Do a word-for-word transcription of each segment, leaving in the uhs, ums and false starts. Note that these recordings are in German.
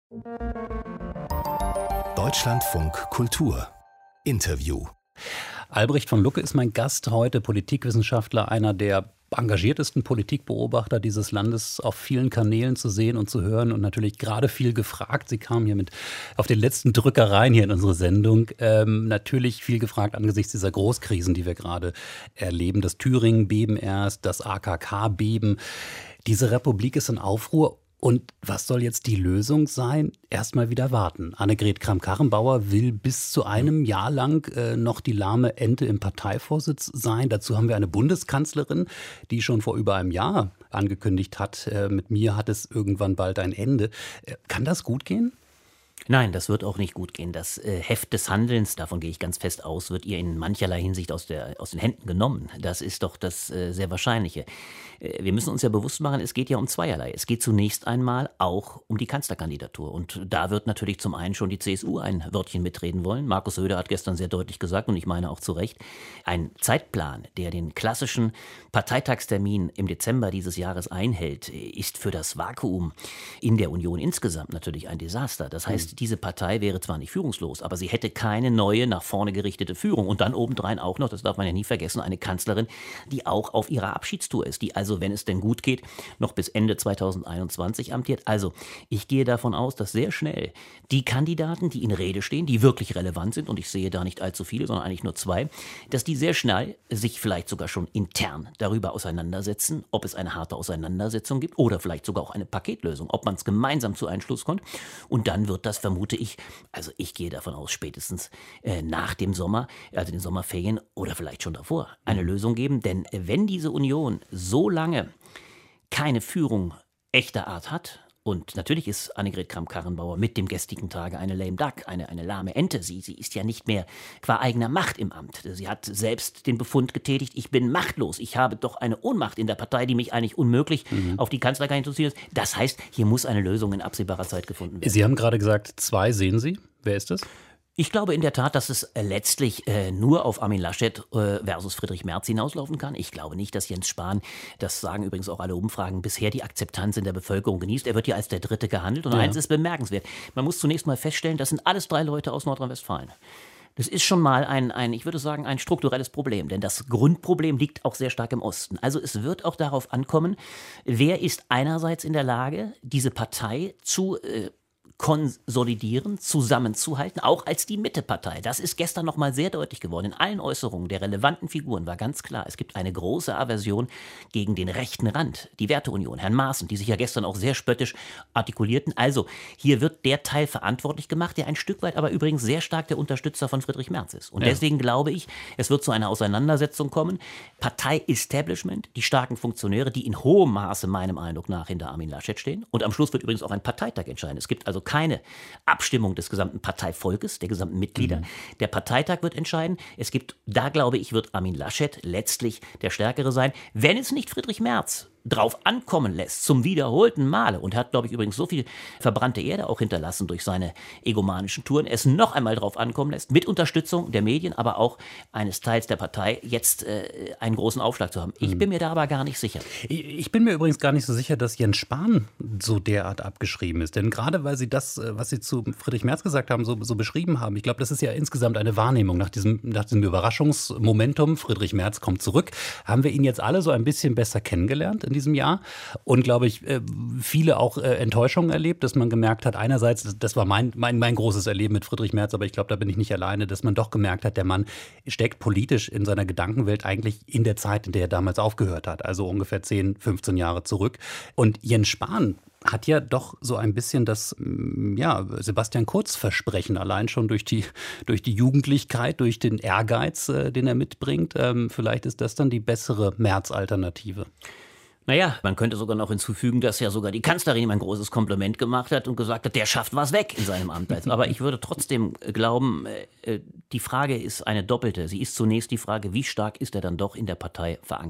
Deutschlandfunk Kultur Interview. Albrecht von Lucke ist mein Gast heute, Politikwissenschaftler, einer der engagiertesten Politikbeobachter dieses Landes, auf vielen Kanälen zu sehen und zu hören und natürlich gerade viel gefragt. Sie kamen hier mit auf den letzten Drücker rein hier in unsere Sendung. Ähm, natürlich viel gefragt angesichts dieser Großkrisen, die wir gerade erleben. Das Thüringen-Beben erst, das A K K-Beben. Diese Republik ist in Aufruhr. Und was soll jetzt die Lösung sein? Erstmal wieder warten. Annegret Kramp-Karrenbauer will bis zu einem Jahr lang äh, noch die lahme Ente im Parteivorsitz sein. Dazu haben wir eine Bundeskanzlerin, die schon vor über einem Jahr angekündigt hat, äh, mit mir hat es irgendwann bald ein Ende. Äh, kann das gut gehen? Nein, das wird auch nicht gut gehen. Das äh, Heft des Handelns, davon gehe ich ganz fest aus, wird ihr in mancherlei Hinsicht aus, der, aus den Händen genommen. Das ist doch das äh, sehr Wahrscheinliche. Äh, wir müssen uns ja bewusst machen, es geht ja um zweierlei. Es geht zunächst einmal auch um die Kanzlerkandidatur. Und da wird natürlich zum einen schon die C S U ein Wörtchen mitreden wollen. Markus Söder hat gestern sehr deutlich gesagt, und ich meine auch zu Recht, ein Zeitplan, der den klassischen Parteitagstermin im Dezember dieses Jahres einhält, ist für das Vakuum in der Union insgesamt natürlich ein Desaster. Das heißt, diese Partei wäre zwar nicht führungslos, aber sie hätte keine neue, nach vorne gerichtete Führung. Und dann obendrein auch noch, das darf man ja nie vergessen, eine Kanzlerin, die auch auf ihrer Abschiedstour ist, die also, wenn es denn gut geht, noch bis Ende zweitausendeinundzwanzig amtiert. Also, ich gehe davon aus, dass sehr schnell die Kandidaten, die in Rede stehen, die wirklich relevant sind, und ich sehe da nicht allzu viele, sondern eigentlich nur zwei, dass die sehr schnell sich vielleicht sogar schon intern darüber auseinandersetzen, ob es eine harte Auseinandersetzung gibt oder vielleicht sogar auch eine Paketlösung, ob man es gemeinsam zu einem Schluss kommt. Und dann wird das vermute ich, also ich gehe davon aus, spätestens äh, nach dem Sommer, also den Sommerferien oder vielleicht schon davor, eine Lösung geben. Denn äh, wenn diese Union so lange keine Führung echter Art hat, und natürlich ist Annegret Kramp-Karrenbauer mit dem gestrigen Tage eine lame duck, eine, eine lahme Ente. Sie, sie ist ja nicht mehr qua eigener Macht im Amt. Sie hat selbst den Befund getätigt, ich bin machtlos. Ich habe doch eine Ohnmacht in der Partei, die mich eigentlich unmöglich mhm. auf die Kanzlerkandidatur zieht. Das heißt, hier muss eine Lösung in absehbarer Zeit gefunden werden. Sie haben gerade gesagt, zwei sehen Sie. Wer ist das? Ich glaube in der Tat, dass es äh, letztlich äh, nur auf Armin Laschet äh, versus Friedrich Merz hinauslaufen kann. Ich glaube nicht, dass Jens Spahn, das sagen übrigens auch alle Umfragen, bisher die Akzeptanz in der Bevölkerung genießt. Er wird ja als der Dritte gehandelt. Und ja. eins ist bemerkenswert. Man muss zunächst mal feststellen, das sind alles drei Leute aus Nordrhein-Westfalen. Das ist schon mal ein, ein, ich würde sagen, ein strukturelles Problem, denn das Grundproblem liegt auch sehr stark im Osten. Also es wird auch darauf ankommen, wer ist einerseits in der Lage, diese Partei zu äh, konsolidieren, zusammenzuhalten, auch als die Mittepartei. Das ist gestern noch mal sehr deutlich geworden. In allen Äußerungen der relevanten Figuren war ganz klar, es gibt eine große Aversion gegen den rechten Rand, die Werteunion, Herrn Maaßen, die sich ja gestern auch sehr spöttisch artikulierten. Also hier wird der Teil verantwortlich gemacht, der ein Stück weit aber übrigens sehr stark der Unterstützer von Friedrich Merz ist. Und ja. deswegen glaube ich, es wird zu einer Auseinandersetzung kommen. Partei-Establishment, die starken Funktionäre, die in hohem Maße meinem Eindruck nach hinter Armin Laschet stehen. Und am Schluss wird übrigens auch ein Parteitag entscheiden. Es gibt also keine Abstimmung des gesamten Parteivolkes, der gesamten Mitglieder. Mhm. Der Parteitag wird entscheiden. Es gibt, da glaube ich, wird Armin Laschet letztlich der Stärkere sein, wenn es nicht Friedrich Merz drauf ankommen lässt, zum wiederholten Male, und hat, glaube ich, übrigens so viel verbrannte Erde auch hinterlassen durch seine egomanischen Touren, es noch einmal drauf ankommen lässt, mit Unterstützung der Medien, aber auch eines Teils der Partei, jetzt äh, einen großen Aufschlag zu haben. Ich bin mir da aber gar nicht sicher. Ich bin mir übrigens gar nicht so sicher, dass Jens Spahn so derart abgeschrieben ist. Denn gerade weil Sie das, was Sie zu Friedrich Merz gesagt haben, so, so beschrieben haben, ich glaube, das ist ja insgesamt eine Wahrnehmung nach diesem, nach diesem Überraschungsmomentum. Friedrich Merz kommt zurück. Haben wir ihn jetzt alle so ein bisschen besser kennengelernt in diesem Jahr und, glaube ich, viele auch Enttäuschungen erlebt, dass man gemerkt hat, einerseits, das war mein, mein, mein großes Erleben mit Friedrich Merz, aber ich glaube, da bin ich nicht alleine, dass man doch gemerkt hat, der Mann steckt politisch in seiner Gedankenwelt eigentlich in der Zeit, in der er damals aufgehört hat, also ungefähr zehn, fünfzehn Jahre zurück. Und Jens Spahn hat ja doch so ein bisschen das ja, Sebastian Kurz-Versprechen, allein schon durch die, durch die Jugendlichkeit, durch den Ehrgeiz, äh, den er mitbringt. Ähm, vielleicht ist das dann die bessere Merz-Alternative. Naja, man könnte sogar noch hinzufügen, dass ja sogar die Kanzlerin ihm ein großes Kompliment gemacht hat und gesagt hat, der schafft was weg in seinem Amt. Aber ich würde trotzdem glauben, die Frage ist eine doppelte. Sie ist zunächst die Frage, wie stark ist er dann doch in der Partei verankert?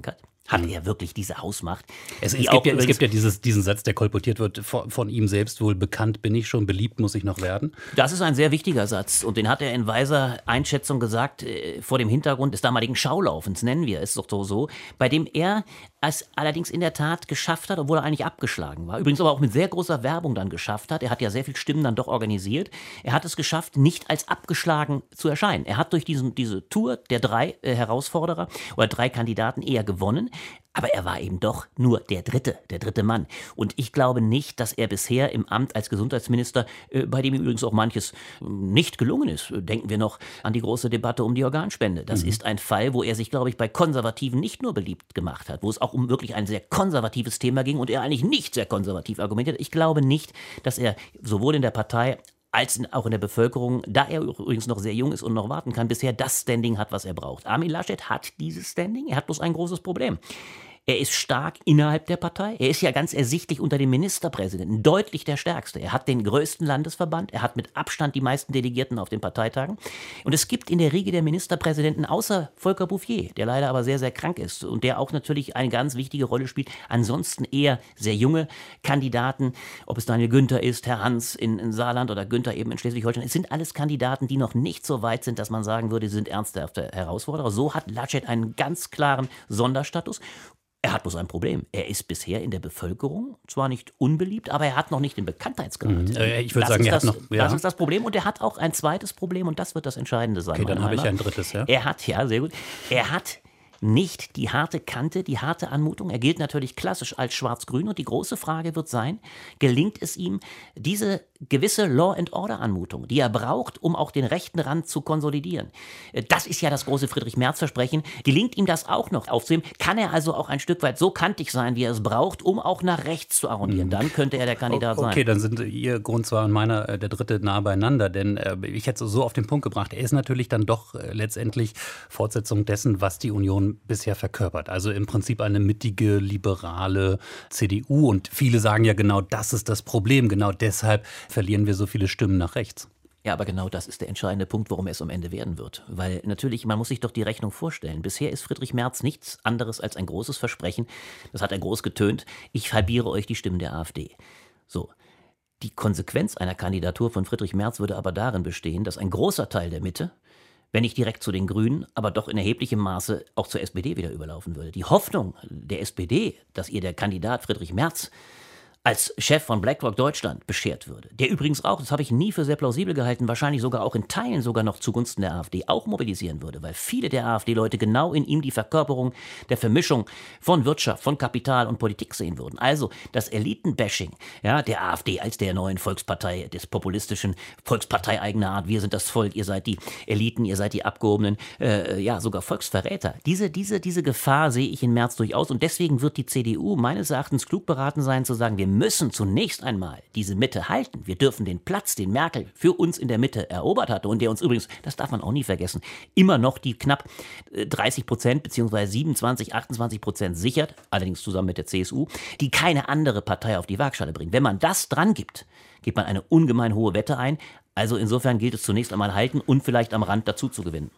Hat er wirklich diese Hausmacht? Es, es, gibt, ja, es gibt ja dieses, diesen Satz, der kolportiert wird, von, von ihm selbst wohl: bekannt bin ich schon, beliebt muss ich noch werden. Das ist ein sehr wichtiger Satz und den hat er in weiser Einschätzung gesagt, äh, vor dem Hintergrund des damaligen Schaulaufens, nennen wir es doch so, so, bei dem er es allerdings in der Tat geschafft hat, obwohl er eigentlich abgeschlagen war, übrigens aber auch mit sehr großer Werbung dann geschafft hat, er hat ja sehr viel Stimmen dann doch organisiert, er hat es geschafft, nicht als abgeschlagen zu erscheinen. Er hat durch diesen, diese Tour der drei äh, Herausforderer oder drei Kandidaten eher gewonnen. Aber er war eben doch nur der Dritte, der dritte Mann. Und ich glaube nicht, dass er bisher im Amt als Gesundheitsminister, äh, bei dem übrigens auch manches äh, nicht gelungen ist. Denken wir noch an die große Debatte um die Organspende. Das mhm. ist ein Fall, wo er sich, glaube ich, bei Konservativen nicht nur beliebt gemacht hat, wo es auch um wirklich ein sehr konservatives Thema ging und er eigentlich nicht sehr konservativ argumentiert. Ich glaube nicht, dass er sowohl in der Partei als in, auch in der Bevölkerung, da er übrigens noch sehr jung ist und noch warten kann, bisher das Standing hat, was er braucht. Armin Laschet hat dieses Standing, er hat bloß ein großes Problem. Er ist stark innerhalb der Partei. Er ist ja ganz ersichtlich unter den Ministerpräsidenten deutlich der Stärkste. Er hat den größten Landesverband. Er hat mit Abstand die meisten Delegierten auf den Parteitagen. Und es gibt in der Riege der Ministerpräsidenten, außer Volker Bouffier, der leider aber sehr, sehr krank ist und der auch natürlich eine ganz wichtige Rolle spielt, ansonsten eher sehr junge Kandidaten, ob es Daniel Günther ist, Herr Hans in, in Saarland oder Günther eben in Schleswig-Holstein. Es sind alles Kandidaten, die noch nicht so weit sind, dass man sagen würde, sie sind ernsthafte Herausforderer. So hat Laschet einen ganz klaren Sonderstatus. Er hat bloß ein Problem. Er ist bisher in der Bevölkerung zwar nicht unbeliebt, aber er hat noch nicht den Bekanntheitsgrad. Mhm. Ich würde sagen, er das, hat noch... Ja. Das ist das Problem und er hat auch ein zweites Problem und das wird das Entscheidende sein. Okay, dann habe ich ein drittes, ja. Er hat, ja, sehr gut. Er hat nicht die harte Kante, die harte Anmutung. Er gilt natürlich klassisch als schwarz-grün und die große Frage wird sein, gelingt es ihm, diese gewisse Law-and-Order-Anmutung, die er braucht, um auch den rechten Rand zu konsolidieren. Das ist ja das große Friedrich-Merz-Versprechen. Gelingt ihm das auch noch aufzunehmen? Kann er also auch ein Stück weit so kantig sein, wie er es braucht, um auch nach rechts zu arrondieren? Mhm. Dann könnte er der Kandidat okay, sein. Okay, dann sind Ihr Grund zwar und meiner, der dritte, nah beieinander, denn äh, ich hätte es so auf den Punkt gebracht, er ist natürlich dann doch äh, letztendlich Fortsetzung dessen, was die Union bisher verkörpert. Also im Prinzip eine mittige, liberale C D U. Und viele sagen ja, genau das ist das Problem. Genau deshalb verlieren wir so viele Stimmen nach rechts. Ja, aber genau das ist der entscheidende Punkt, worum es am Ende werden wird. Weil natürlich, man muss sich doch die Rechnung vorstellen. Bisher ist Friedrich Merz nichts anderes als ein großes Versprechen. Das hat er groß getönt. Ich halbiere euch die Stimmen der AfD. So. Die Konsequenz einer Kandidatur von Friedrich Merz würde aber darin bestehen, dass ein großer Teil der Mitte, wenn nicht direkt zu den Grünen, aber doch in erheblichem Maße auch zur S P D wieder überlaufen würde. Die Hoffnung der S P D, dass ihr der Kandidat Friedrich Merz als Chef von BlackRock Deutschland beschert würde, der übrigens auch, das habe ich nie für sehr plausibel gehalten, wahrscheinlich sogar auch in Teilen sogar noch zugunsten der AfD auch mobilisieren würde, weil viele der AfD-Leute genau in ihm die Verkörperung der Vermischung von Wirtschaft, von Kapital und Politik sehen würden. Also das Elitenbashing, ja, der AfD als der neuen Volkspartei, des populistischen Volkspartei eigener Art, wir sind das Volk, ihr seid die Eliten, ihr seid die Abgehobenen, äh, ja, sogar Volksverräter. Diese, diese, diese Gefahr sehe ich in Merz durchaus und deswegen wird die C D U meines Erachtens klug beraten sein, zu sagen, wir müssen zunächst einmal diese Mitte halten. Wir dürfen den Platz, den Merkel für uns in der Mitte erobert hatte und der uns übrigens, das darf man auch nie vergessen, immer noch die knapp dreißig Prozent bzw. siebenundzwanzig, achtundzwanzig Prozent sichert, allerdings zusammen mit der C S U, die keine andere Partei auf die Waagschale bringt. Wenn man das dran gibt, gibt man eine ungemein hohe Wette ein. Also insofern gilt es zunächst einmal halten und vielleicht am Rand dazu zu gewinnen.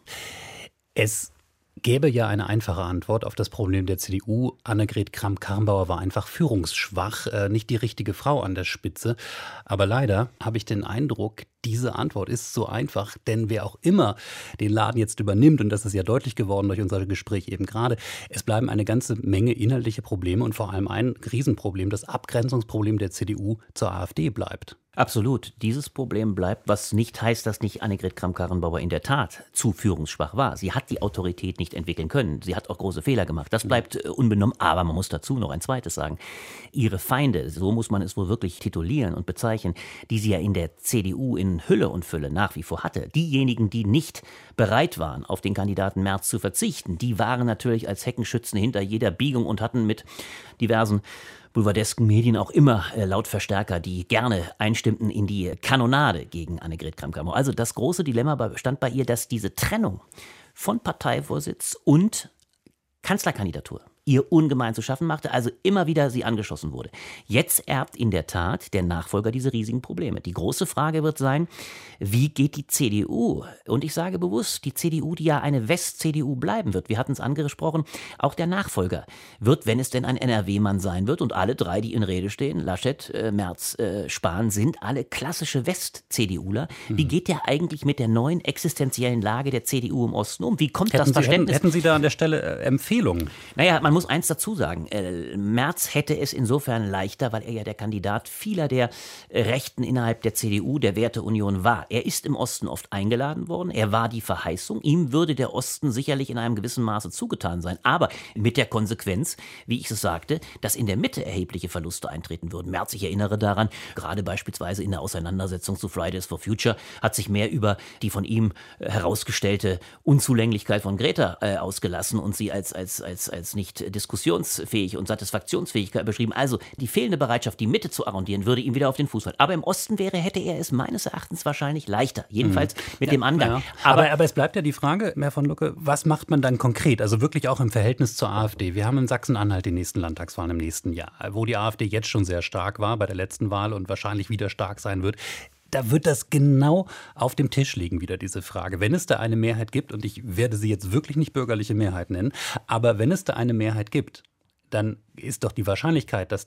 Es gäbe ja eine einfache Antwort auf das Problem der C D U. Annegret Kramp-Karrenbauer war einfach führungsschwach, äh, nicht die richtige Frau an der Spitze. Aber leider habe ich den Eindruck, diese Antwort ist so einfach, denn wer auch immer den Laden jetzt übernimmt, und das ist ja deutlich geworden durch unser Gespräch eben gerade, es bleiben eine ganze Menge inhaltliche Probleme und vor allem ein Riesenproblem, das Abgrenzungsproblem der C D U zur AfD bleibt. Absolut. Dieses Problem bleibt, was nicht heißt, dass nicht Annegret Kramp-Karrenbauer in der Tat zu führungsschwach war. Sie hat die Autorität nicht entwickeln können. Sie hat auch große Fehler gemacht. Das bleibt äh, unbenommen. Aber man muss dazu noch ein zweites sagen. Ihre Feinde, so muss man es wohl wirklich titulieren und bezeichnen, die sie ja in der C D U in Hülle und Fülle nach wie vor hatte. Diejenigen, die nicht bereit waren, auf den Kandidaten Merz zu verzichten, die waren natürlich als Heckenschützen hinter jeder Biegung und hatten mit diversen boulevardesken Medien auch immer äh, Lautverstärker, die gerne einstimmten in die Kanonade gegen Annegret Kramp-Karrenbauer. Also das große Dilemma bestand bei ihr, dass diese Trennung von Parteivorsitz und Kanzlerkandidatur ihr ungemein zu schaffen machte, also immer wieder sie angeschossen wurde. Jetzt erbt in der Tat der Nachfolger diese riesigen Probleme. Die große Frage wird sein, wie geht die C D U? Und ich sage bewusst, die C D U, die ja eine West-C D U bleiben wird, wir hatten es angesprochen, auch der Nachfolger wird, wenn es denn ein N R W-Mann sein wird, und alle drei, die in Rede stehen, Laschet, äh, Merz, äh, Spahn, sind alle klassische West-C D Uler. Mhm. Wie geht der eigentlich mit der neuen existenziellen Lage der C D U im Osten um? Wie kommt hätten das Sie, Verständnis? Hätten, hätten Sie da an der Stelle äh, Empfehlungen? Naja, man muss eins dazu sagen. Äh, Merz hätte es insofern leichter, weil er ja der Kandidat vieler der äh, Rechten innerhalb der C D U, der Werteunion war. Er ist im Osten oft eingeladen worden. Er war die Verheißung. Ihm würde der Osten sicherlich in einem gewissen Maße zugetan sein. Aber mit der Konsequenz, wie ich es sagte, dass in der Mitte erhebliche Verluste eintreten würden. Merz, ich erinnere daran, gerade beispielsweise in der Auseinandersetzung zu Fridays for Future hat sich mehr über die von ihm äh, herausgestellte Unzulänglichkeit von Greta äh, ausgelassen und sie als, als, als, als nicht diskussionsfähig und satisfaktionsfähig beschrieben. Also die fehlende Bereitschaft, die Mitte zu arrondieren, würde ihm wieder auf den Fuß fallen. Aber im Osten wäre, hätte er es meines Erachtens wahrscheinlich leichter. Jedenfalls mhm. mit ja, dem Angang. Ja. Aber, aber, aber es bleibt ja die Frage, Herr von Lucke, was macht man dann konkret? Also wirklich auch im Verhältnis zur AfD. Wir haben in Sachsen-Anhalt die nächsten Landtagswahlen im nächsten Jahr, wo die AfD jetzt schon sehr stark war bei der letzten Wahl und wahrscheinlich wieder stark sein wird. Da wird das genau auf dem Tisch liegen, wieder diese Frage. Wenn es da eine Mehrheit gibt, und ich werde sie jetzt wirklich nicht bürgerliche Mehrheit nennen, aber wenn es da eine Mehrheit gibt, dann ist doch die Wahrscheinlichkeit, dass,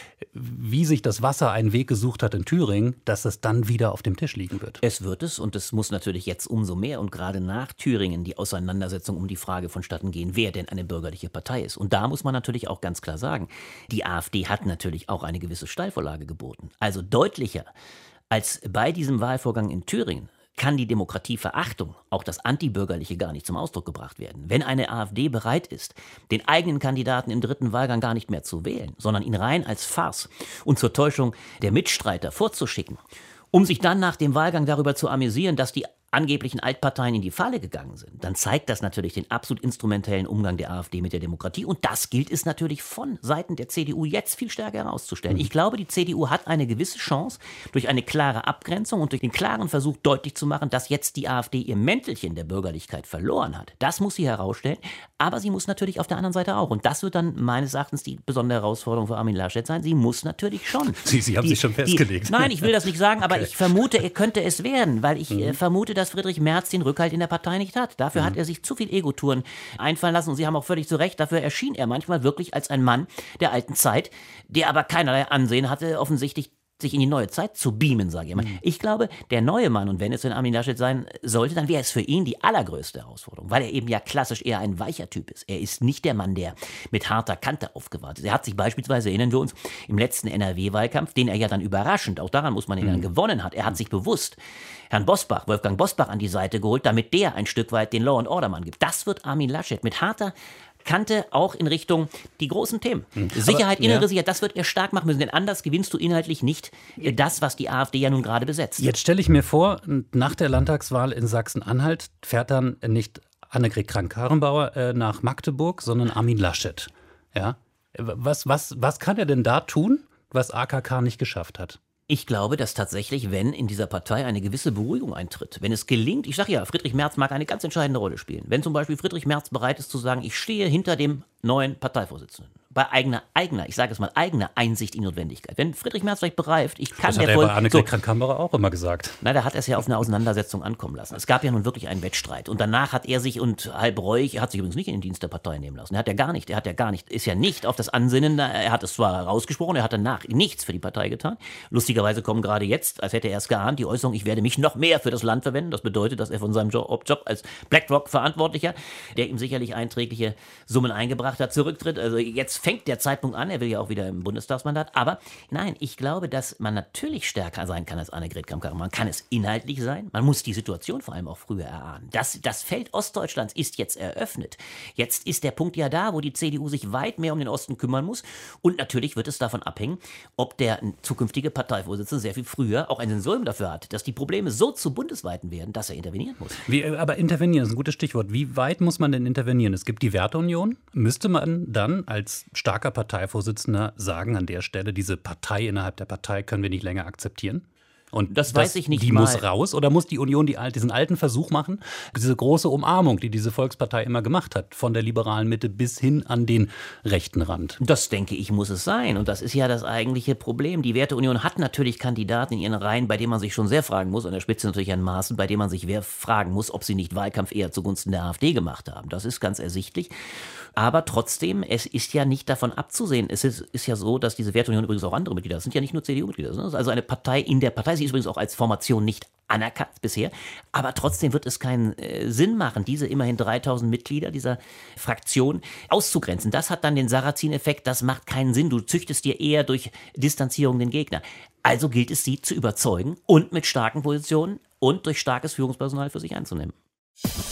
wie sich das Wasser einen Weg gesucht hat in Thüringen, dass es dann wieder auf dem Tisch liegen wird. Es wird es, und es muss natürlich jetzt umso mehr und gerade nach Thüringen die Auseinandersetzung um die Frage vonstatten gehen, wer denn eine bürgerliche Partei ist. Und da muss man natürlich auch ganz klar sagen, die AfD hat natürlich auch eine gewisse Steilvorlage geboten. Also deutlicher als bei diesem Wahlvorgang in Thüringen kann die Demokratieverachtung, auch das Antibürgerliche, gar nicht zum Ausdruck gebracht werden. Wenn eine AfD bereit ist, den eigenen Kandidaten im dritten Wahlgang gar nicht mehr zu wählen, sondern ihn rein als Farce und zur Täuschung der Mitstreiter vorzuschicken, um sich dann nach dem Wahlgang darüber zu amüsieren, dass die angeblichen Altparteien in die Falle gegangen sind, dann zeigt das natürlich den absolut instrumentellen Umgang der AfD mit der Demokratie. Und das gilt es natürlich von Seiten der C D U jetzt viel stärker herauszustellen. Ich glaube, die C D U hat eine gewisse Chance, durch eine klare Abgrenzung und durch den klaren Versuch deutlich zu machen, dass jetzt die AfD ihr Mäntelchen der Bürgerlichkeit verloren hat. Das muss sie herausstellen, aber sie muss natürlich auf der anderen Seite auch. Und das wird dann meines Erachtens die besondere Herausforderung für Armin Laschet sein. Sie muss natürlich schon. Sie, sie haben die, sich schon festgelegt. Die, nein, ich will das nicht sagen, aber okay. ich vermute, er könnte es werden, weil ich mhm. äh, vermute, dass Friedrich Merz den Rückhalt in der Partei nicht hat. Dafür mhm. hat er sich zu viel Ego-Touren einfallen lassen. Und Sie haben auch völlig zu Recht, dafür erschien er manchmal wirklich als ein Mann der alten Zeit, der aber keinerlei Ansehen hatte, offensichtlich sich in die neue Zeit zu beamen, sage ich mal. Mhm. Ich glaube, der neue Mann, und wenn es denn Armin Laschet sein sollte, dann wäre es für ihn die allergrößte Herausforderung, weil er eben ja klassisch eher ein weicher Typ ist. Er ist nicht der Mann, der mit harter Kante aufgewartet ist. Er hat sich beispielsweise, erinnern wir uns, im letzten N R W-Wahlkampf, den er ja dann überraschend, auch daran muss man ihn mhm. dann gewonnen hat, er hat sich bewusst Herrn Bosbach, Wolfgang Bosbach an die Seite geholt, damit der ein Stück weit den Law-and-Order-Mann gibt. Das wird Armin Laschet mit harter Kante auch in Richtung die großen Themen. Hm. Sicherheit, aber, innere ja. Sicherheit, das wird er stark machen müssen, denn anders gewinnst du inhaltlich nicht das, was die AfD ja nun gerade besetzt. Jetzt stelle ich mir vor, nach der Landtagswahl in Sachsen-Anhalt fährt dann nicht Annegret Kramp-Karrenbauer äh, nach Magdeburg, sondern Armin Laschet. Ja? Was, was, was kann er denn da tun, was A K K nicht geschafft hat? Ich glaube, dass tatsächlich, wenn in dieser Partei eine gewisse Beruhigung eintritt, wenn es gelingt, ich sage ja, Friedrich Merz mag eine ganz entscheidende Rolle spielen. Wenn zum Beispiel Friedrich Merz bereit ist zu sagen, ich stehe hinter dem neuen Parteivorsitzenden, bei eigener, eigener, ich sage es mal, eigener Einsicht in Notwendigkeit. Wenn Friedrich Merz vielleicht begreift, ich kann das hat der er voll, bei Annegret Kramp-Karrenbauer auch immer gesagt. Nein, da hat er es ja auf eine Auseinandersetzung ankommen lassen. Es gab ja nun wirklich einen Wettstreit. Und danach hat er sich, und halb reuig, er hat sich übrigens nicht in den Dienst der Partei nehmen lassen. Er hat ja gar nicht, er hat ja gar nicht, ist ja nicht auf das Ansinnen, er hat es zwar rausgesprochen, er hat danach nichts für die Partei getan. Lustigerweise kommen gerade jetzt, als hätte er es geahnt, die Äußerung, ich werde mich noch mehr für das Land verwenden. Das bedeutet, dass er von seinem Job, Job als BlackRock-Verantwortlicher, der ihm sicherlich einträgliche Summen eingebracht hat, zurücktritt. Also jetzt fängt der Zeitpunkt an, er will ja auch wieder im Bundestagsmandat, aber nein, ich glaube, dass man natürlich stärker sein kann als Annegret Kramp-Karrenbauer. Man kann es inhaltlich sein, man muss die Situation vor allem auch früher erahnen. Das, das Feld Ostdeutschlands ist jetzt eröffnet. Jetzt ist der Punkt ja da, wo die C D U sich weit mehr um den Osten kümmern muss und natürlich wird es davon abhängen, ob der zukünftige Parteivorsitzende sehr viel früher auch ein Sensorium dafür hat, dass die Probleme so zu bundesweiten werden, dass er intervenieren muss. Wie, aber intervenieren ist ein gutes Stichwort. Wie weit muss man denn intervenieren? Es gibt die Werteunion. Müsste man dann als starker Parteivorsitzender sagen, an der Stelle, diese Partei innerhalb der Partei können wir nicht länger akzeptieren? Und das weiß ich nicht Die mal. muss raus oder muss die Union die, diesen alten Versuch machen, diese große Umarmung, die diese Volkspartei immer gemacht hat, von der liberalen Mitte bis hin an den rechten Rand? Das, denke ich, muss es sein. Und das ist ja das eigentliche Problem. Die Werteunion hat natürlich Kandidaten in ihren Reihen, bei denen man sich schon sehr fragen muss, an der Spitze natürlich an Maaßen, bei denen man sich fragen muss, ob sie nicht Wahlkampf eher zugunsten der AfD gemacht haben. Das ist ganz ersichtlich. Aber trotzdem, es ist ja nicht davon abzusehen. Es ist, ist ja so, dass diese Werteunion übrigens auch andere Mitglieder, das sind ja nicht nur C D U-Mitglieder, das ist also eine Partei in der Partei. Sie ist übrigens auch als Formation nicht anerkannt bisher. Aber trotzdem wird es keinen äh, Sinn machen, diese immerhin dreitausend Mitglieder dieser Fraktion auszugrenzen. Das hat dann den Sarrazin-Effekt, das macht keinen Sinn. Du züchtest dir eher durch Distanzierung den Gegner. Also gilt es, sie zu überzeugen und mit starken Positionen und durch starkes Führungspersonal für sich einzunehmen.